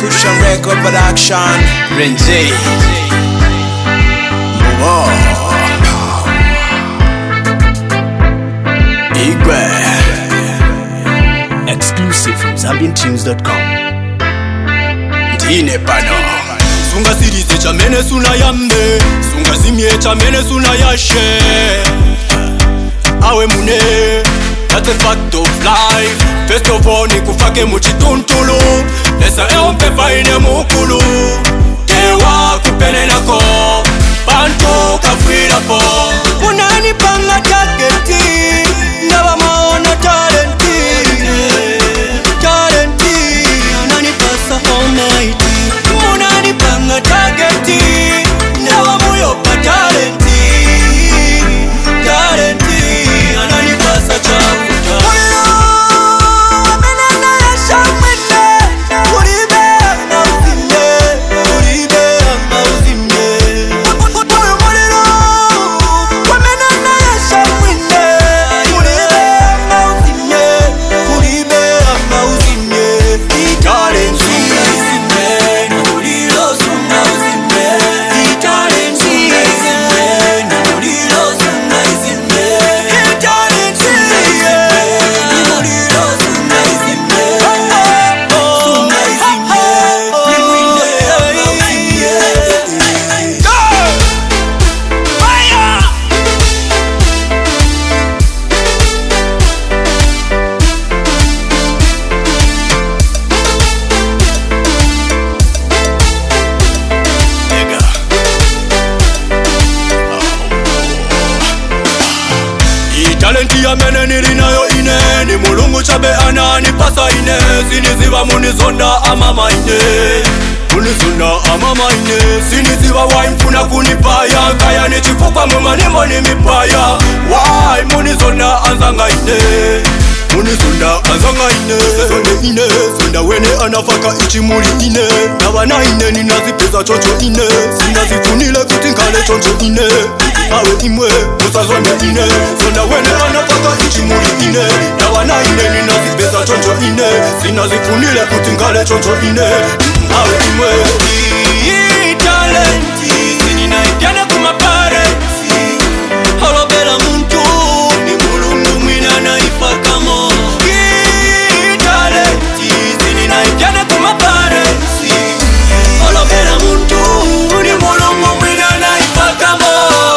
Pusha Record Production, Renjay. Igwe. Exclusive from ZambianTunes.com. Ndine pano. Sunga sirize chamene suna yambe, sunga zimye chamene suna yashe. Awe mune, that's a fact of life. First of all ni kufake muchituntulu, esa eompe faine mukulu. Kewa kupene nako, bantu kafira po. Unani panga taketi, ndawa maona talenti. Talenti, unani pasa almighty. Unani panga taketi, ndawa muyo pa talenti. Talenti, unani pasa chafuta. Talenti ya mene nilinayo ine, ni mulungu chabe anani pasa ine. Siniziva munizonda amama ine, munizonda amama ine. Siniziva waimfuna kunipaya, kaya nichifukwa mumanimo ni mipaya. Wai munizonda anzanga ine, munizonda anzanga ine. Sonde ine, sonda wene anafaka ichimuli ine. Nawana ine ninazipeza chocho ine, sinazifunile kutinkale chocho ine. Awe imwe, musazonde ine, sonda wene anafaka ichimuli ine. Nawana ine ninazipeza chocho ine, sinazifunile kutinkale chocho ine. Awe imwe. Hii talenti, sininaitiane kumaparenti. Holobela muntu, ni mulungu mwina naifakamo. Hii talenti, sininaitiane kumaparenti. Holobela muntu, ni mulungu mwina naifakamo.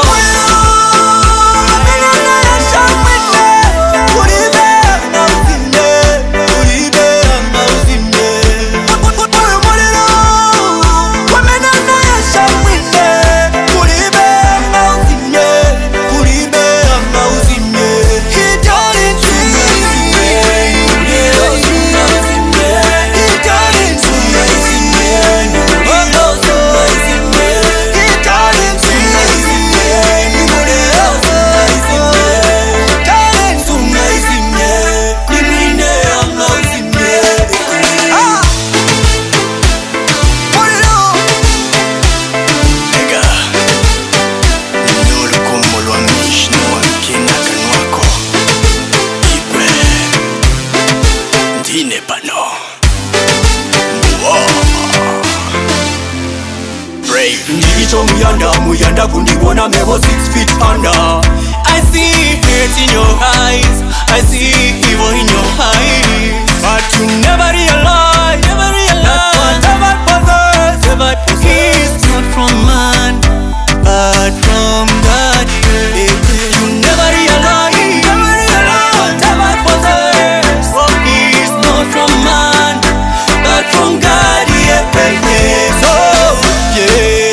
Ndicho muyanda kundiwona mebo 6 feet under. I see hate in your eyes, I see evil in your eyes, but you never realize that whatever possess is not from man, but from God. You never realize whatever possess is not from man, but from God. So yeah.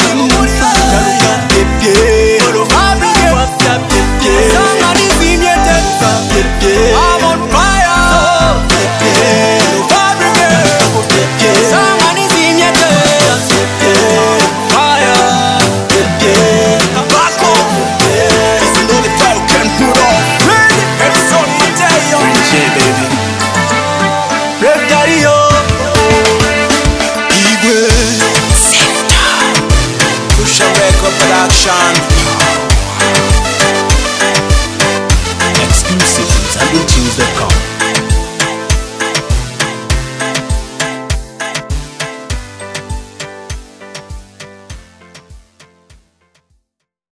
I'm on fire. Pusha Record Production.